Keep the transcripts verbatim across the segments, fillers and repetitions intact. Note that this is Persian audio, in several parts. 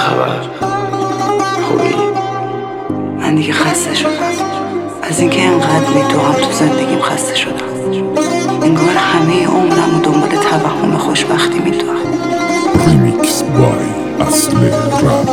خبر؟ خوبی؟ من دیگه خسته شدم از اینکه اینقدر تو هم تو زندگیم خسته شدم. انگار همه عمرم و دنبال توهم خوشبختی میدوام. ریمیکس بای اصل رپ.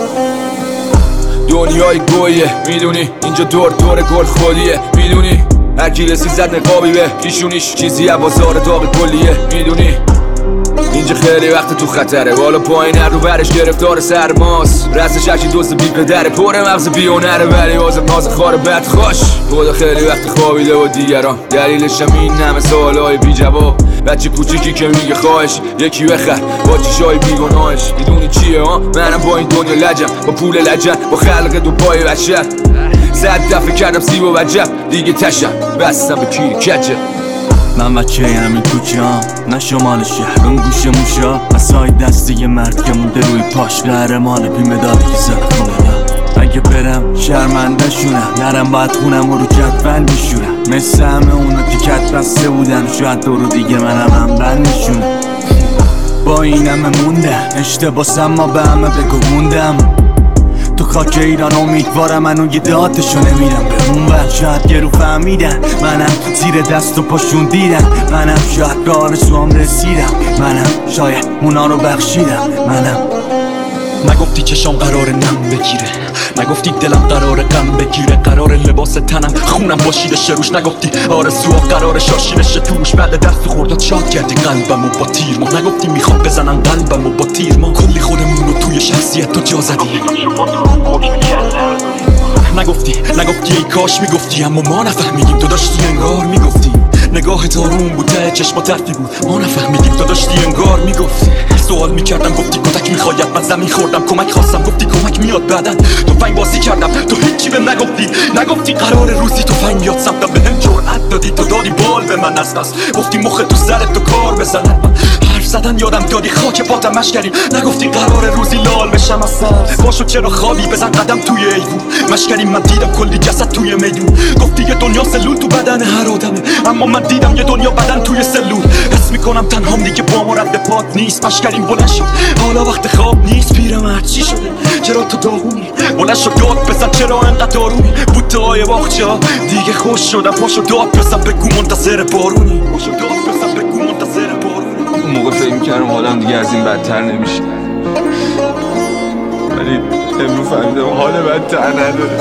دنیای گویه میدونی، اینجا دور دور گل خودیه میدونی، هر کی رسید زد نقابی به پیشونیش چیزی از بازار داغ کلیه میدونی، اینجا خیلی وقت تو خطره، بالا پایین هر رو برش گرفتار سرماست، رست شکی دوست بی پدره، پر مغز بیونره ولی بازم ناز خار بد خوش. خدا خیلی وقت خوابیده و دیگران دلیلش هم این همه سوالای بی جواب. بچه کوچیکی که میگه خواهش یکی بخر با چیشای بیگناهش، میدونی چیه ها؟ منم با این دنیا لجم، با پول لجم، با خلق دو پای بشر. صد دفعه کردم سیب و وجب دیگه تشم بستم به کیر کجم. من بچه همین کوچه ها نه شمال شهر اون گوشه موشا، مسای دستی یه مرد که مونده روی پاش، قهرمان بی مدالی که زد خونه دا. اگه برم شرمنده شونم، نرم باید خونم و رو جدول میشورم، مثل همه اونا که کت بسته بودن، شاید دو رو دیگه منم هم بند میشونم. با این همه موندن اشتباسم ما به همه بگو موندم، تو خاک ایران امیدوارم منو یه داتشو نمیرم به اون ور. شاید گرو فهمیدن منم زیر دست و پاشون دیدم، منم شاید به آرزوام رسیدم، منم شاید اونا رو بخشیدم. منم نگفتی چشام قرار نم بگیره، نگفتی دلم قرار غم بگیره، قرار لباس تنم خونم باشیده شروش، نگفتی آرزوها قرار شاشیدشه توش. بعد دست خوردات شاد کردی قلبم و با تیر ما، نگفتی میخوام بزنن قلبم و با تیر ما. کلی خودمون رو توی شخصیت تو جا زدی، نگفتی نگفتی ای کاش میگفتی، اما ما نفهمیدیم تو داشتی انگار میگفتی. نگاه تارون بود ته چشما ترفی بود، ما نفهمیدیم تو داشتی انگار میگفتی. سوال میکردم گفتی کتک میخواید، من زمین خوردم کمک خواستم گفتی کمک میاد بعدن. تو فنگ بازی کردم تو هیچی بهم نگفتی، نگفتی قرار روزی تو فنگ میاد سمتم، بهم جرأت دادی تو دادی بال به من از بس، گفتی مخ تو سرت تو کار بزنن. حرف زدن یادم دادی خاک پاتم مشکریم، نگفتی قرار روزی لال بشم از سر. باشو چرا خوابی بزن قدم توی ایوون مشکریم، من دیدم کلی جسد توی میدون. گفتی یه دنیا سلول تو بدن هر آدمه، اما من دیدم یه دنیا بدن توی سلول. حس میکنم تنهام دیگه با ما رد پات نیست، مشکریم بلند شد حالا وقت خواب نیست. پیرمرد چی شده چرا تو داغونی؟ بلند شد داد بزن چرا انقدر دارونی؟ بوته‌های باغچه دیگه خوش شدم، پاشو داد بزن بگو منتظر بارونی، پاشو داد بزن بگو منتظر بارونی. اون موقع فکر میکردم حالم دیگه از این بدتر نمیشه، ولی امروز فهمیدم حال بدتر نداره.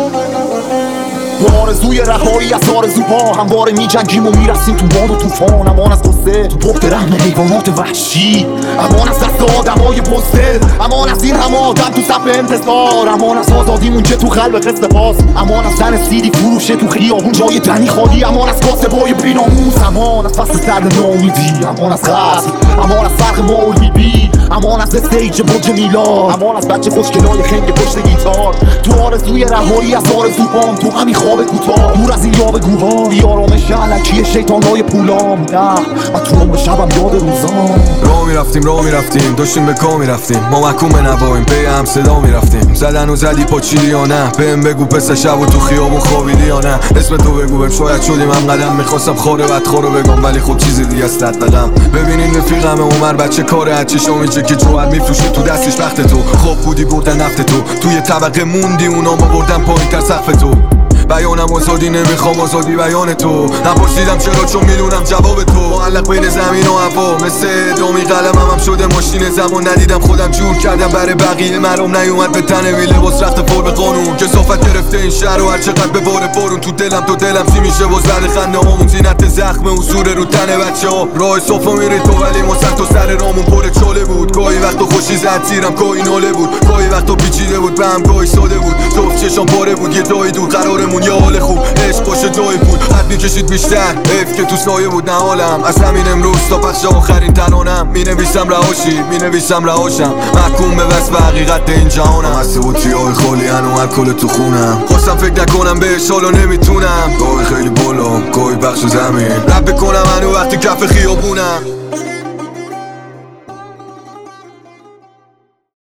با آرزوی رهایی از آرزوها همواره میجنگیم و میرسیم تو باد و طوفان. امان از قصه تو پخت رحم حیوانات وحشی، امان از دست آدمای بزدل، امان از این همه آدم تو صف انتظار، امان از آزادیمون که تو قلب قصد پاس، امان از زن سیدی فروشه تو خیابون جای دنی خالی، امان از کاسبای بیناموس، امان از فصل سرد ناامیدی، امان از قتل، امان از فرق ما و لیبی، امان از استیج برج میلاد، امان از بچه خوشگلای خنگ پشت گیتار. تو آرزوی رهایی از آرزوهام، تو همین خواب کوتاه دور از این یاوه‌گوها، بی آرامش الکی شیطانای پولام. نه من تو عمر شبم یاد روزام. راه میرفتیم راه میرفتیم داشتیم به کار میرفتیم، ما محکوم نباییم پی هم صدا میرفتیم. زدن و زدی پاچیدی یا نه؟ بهم بگو پس شب و تو خیابون خوابیدی یا نه؟ اسم تو بگو بهم شاید شدیم هم قدم. میخواستم خاره بدخوارو بگم ولی خب چیزی دیگه است دقم. ببینین رفیقم عمر بچه کاره از چشام میچه که جوهر میفروشه تو دستش وقت تو. خواب بودی بردن نفت تو، توی طبقه موندی اونا ما بردن پایین تر سقف تو. بیانم آزادی نمیخوام آزادی بیان تو، نپرسیدم چرا چون میدونم جواب تو. معلق بین زمین و هوا مثل ادامی قلمم هم شده ماشین زمان. ندیدم خودم جور کردم برای بقیه مرام نیومد به تنه وی لباس رخت پر به قانون. کثافت گرفته این شهر و هر چقدر به بار بارون تو دلم تو دلم چی میشه باز بعد خنده هامون. زینت زخم حضور رو تن بچه ها، راه صفا میری تو ولی مصد تو سر رامون پر چاله بود. گاهی وقتا خوشی زد زیرم گاهی ناله بود، گاهی وقتا پیچیده بود به هم گاهی ساده بود. تو چشام پاره بود یه جایی دور قرارمون یه حال خوب عشق باشه جای پول حد میکشید بیشتر. حیف که تو سایه بود نه حالم از همین امروز تا پخش آخرین ترانم. مینویسم رهاشی مینویسم رهاشم، محکوم به وصف حقیقت این جهانم. از سوتیای خالی هنو الکل تو خونم، خواستم فکر نکنم بهش حالا نمیتونم. گاهی خیلی بالا گاهی بخش زمین رب بکنم هنو وقتی کف خیابونم.